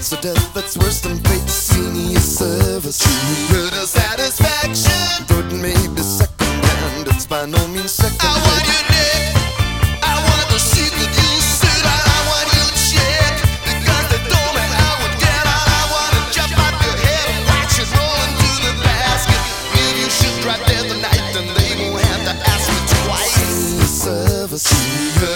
So death that's worse than fate. Senior service, murder satisfaction. Burden may be second hand, it's by no means second hand. I want you dead. I want the seat that you sit on. I want you check. Because they told me I would get out. I want to jump out your head and watch it roll into the basket. If you should drop dead the night, then they won't have to ask me twice. Senior service,